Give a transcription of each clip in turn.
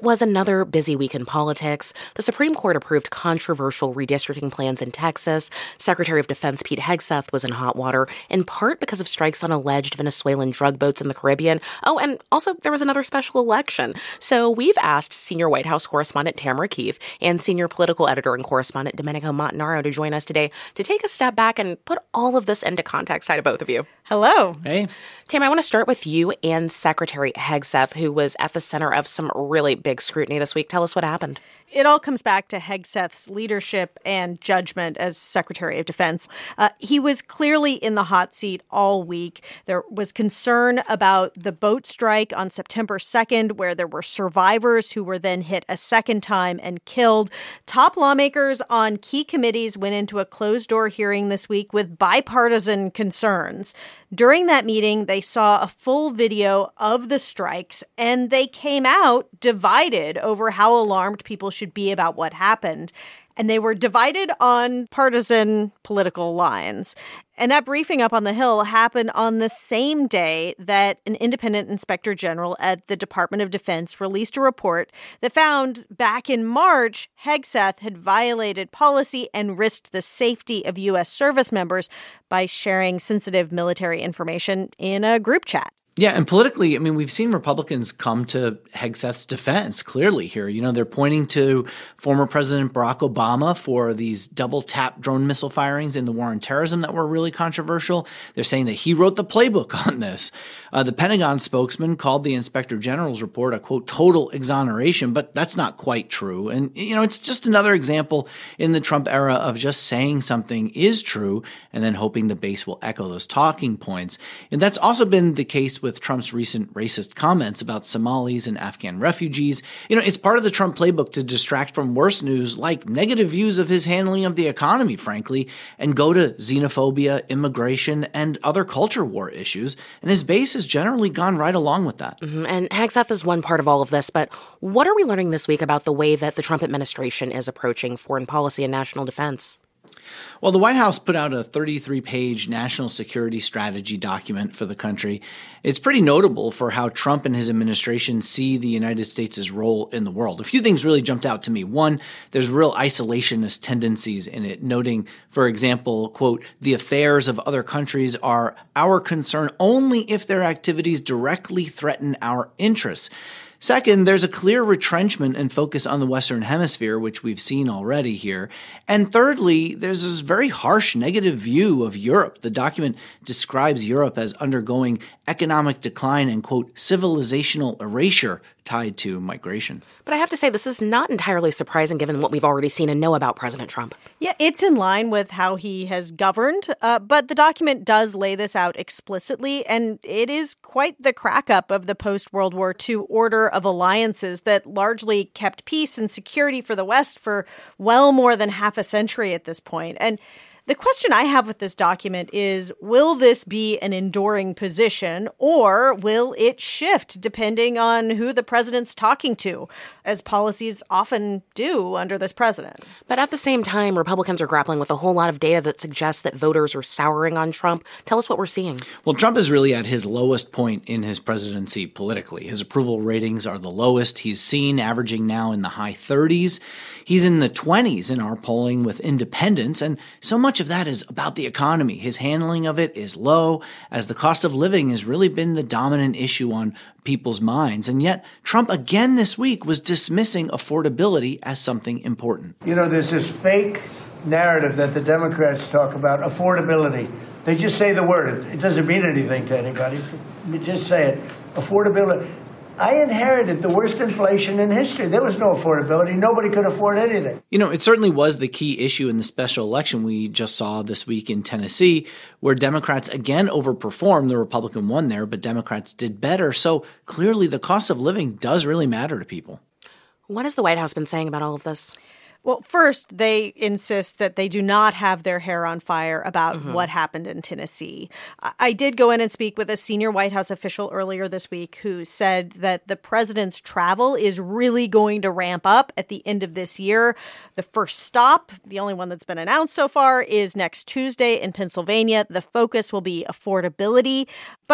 was another busy week in politics. The Supreme Court approved controversial redistricting plans in Texas. Secretary of Defense Pete Hegseth was in hot water, in part because of strikes on alleged Venezuelan drug boats in the Caribbean. Oh, and also there was another special election. So we've asked senior White House correspondent Tamara Keefe and senior political editor and correspondent Domenico Montanaro to join us today to take a step back and put all of this into context. Hi to both of you. Hello. Hey. Tam, I want to start with you and Secretary Hegseth, who was at the center of some really big scrutiny this week. Tell us what happened. It all comes back to Hegseth's leadership and judgment as Secretary of Defense. He was clearly in the hot seat all week. There was concern about the boat strike on September 2nd, where there were survivors who were then hit a second time and killed. Top lawmakers on key committees went into a closed-door hearing this week with bipartisan concerns. During that meeting, they saw a full video of the strikes, and they came out divided over how alarmed people should be about what happened. And they were divided on partisan political lines. And that briefing up on the Hill happened on the same day that an independent inspector general at the Department of Defense released a report that found back in March, Hegseth had violated policy and risked the safety of U.S. service members by sharing sensitive military information in a group chat. Yeah, and politically, I mean, we've seen Republicans come to Hegseth's defense clearly here. You know, they're pointing to former President Barack Obama for these double-tap drone missile firings in the war on terrorism that were really controversial. They're saying that he wrote the playbook on this. The Pentagon spokesman called the Inspector General's report a, quote, total exoneration, but that's not quite true. And, you know, it's just another example in the Trump era of just saying something is true and then hoping the base will echo those talking points. And that's also been the case with Trump's recent racist comments about Somalis and Afghan refugees. You know, it's part of the Trump playbook to distract from worse news like negative views of his handling of the economy, frankly, and go to xenophobia, immigration, and other culture war issues. And his base has generally gone right along with that. And Hegseth is one part of all of this, but what are we learning this week about the way that the Trump administration is approaching foreign policy and national defense? Well, the White House put out a 33-page national security strategy document for the country. It's pretty notable for how Trump and his administration see the United States' role in the world. A few things really jumped out to me. One, there's real isolationist tendencies in it, noting, for example, quote, the affairs of other countries are our concern only if their activities directly threaten our interests. Second, there's a clear retrenchment and focus on the Western Hemisphere, which we've seen already here. And thirdly, there's this very harsh negative view of Europe. The document describes Europe as undergoing economic decline and, quote, civilizational erasure tied to migration. But I have to say, this is not entirely surprising given what we've already seen and know about President Trump. Yeah, it's in line with how he has governed, but the document does lay this out explicitly, and it is quite the crack-up of the post-World War II order of alliances that largely kept peace and security for the West for well more than half a century at this point. And the question I have with this document is, will this be an enduring position or will it shift depending on who the president's talking to, as policies often do under this president? But at the same time, Republicans are grappling with a whole lot of data that suggests that voters are souring on Trump. Tell us what we're seeing. Well, Trump is really at his lowest point in his presidency politically. His approval ratings are the lowest he's seen, averaging now in the high 30s. He's in the 20s in our polling with independents, and so much of that is about the economy. His handling of it is low, as the cost of living has really been the dominant issue on people's minds. And yet, Trump again this week was dismissing affordability as something important. You know, there's this fake narrative that the Democrats talk about, affordability. They just say the word. It doesn't mean anything to anybody. You just say it. Affordability. I inherited the worst inflation in history. There was no affordability. Nobody could afford anything. You know, it certainly was the key issue in the special election we just saw this week in Tennessee, where Democrats again overperformed. The Republican won there, but Democrats did better. So clearly the cost of living does really matter to people. What has the White House been saying about all of this? Well, first, they insist that they do not have their hair on fire about what happened in Tennessee. I did go in and speak with a senior White House official earlier this week who said that the president's travel is really going to ramp up at the end of this year. The first stop, the only one that's been announced so far, is next Tuesday in Pennsylvania. The focus will be affordability. But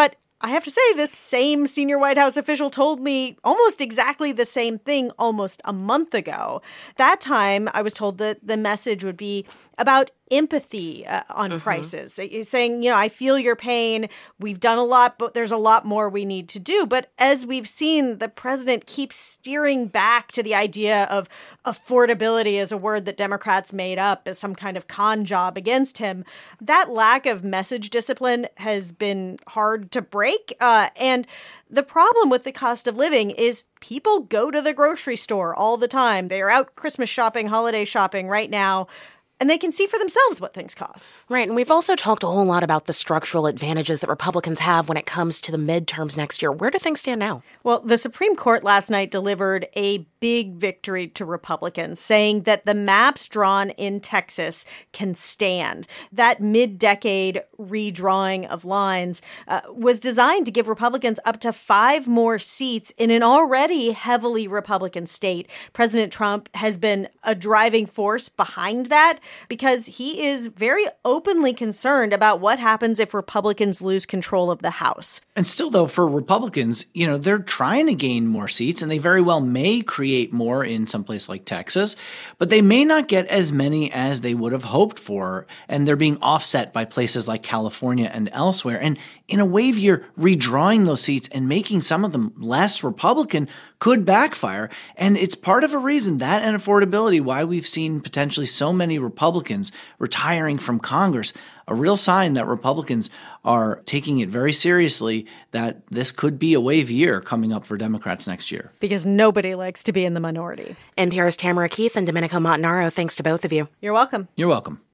I have to say, this same senior White House official told me almost exactly the same thing almost a month ago. That time, I was told that the message would be about empathy on prices, saying, I feel your pain. We've done a lot, but there's a lot more we need to do. But as we've seen, the president keeps steering back to the idea of affordability as a word that Democrats made up as some kind of con job against him. That lack of message discipline has been hard to break. And the problem with the cost of living is people go to the grocery store all the time. They are out Christmas shopping, holiday shopping right now, and they can see for themselves what things cost. Right. And we've also talked a whole lot about the structural advantages that Republicans have when it comes to the midterms next year. Where do things stand now? Well, the Supreme Court last night delivered a big victory to Republicans, saying that the maps drawn in Texas can stand. That mid-decade redrawing of lines was designed to give Republicans up to 5 more seats in an already heavily Republican state. President Trump has been a driving force behind that, because he is very openly concerned about what happens if Republicans lose control of the House. And still, though, for Republicans, they're trying to gain more seats, and they very well may create more in some place like Texas, but they may not get as many as they would have hoped for, and they're being offset by places like California and elsewhere. And in a wave year, redrawing those seats and making some of them less Republican could backfire. And it's part of a reason, that and affordability, why we've seen potentially so many Republicans retiring from Congress. A real sign that Republicans are taking it very seriously, that this could be a wave year coming up for Democrats next year. Because nobody likes to be in the minority. NPR's Tamara Keith and Domenico Montanaro, thanks to both of you. You're welcome. You're welcome.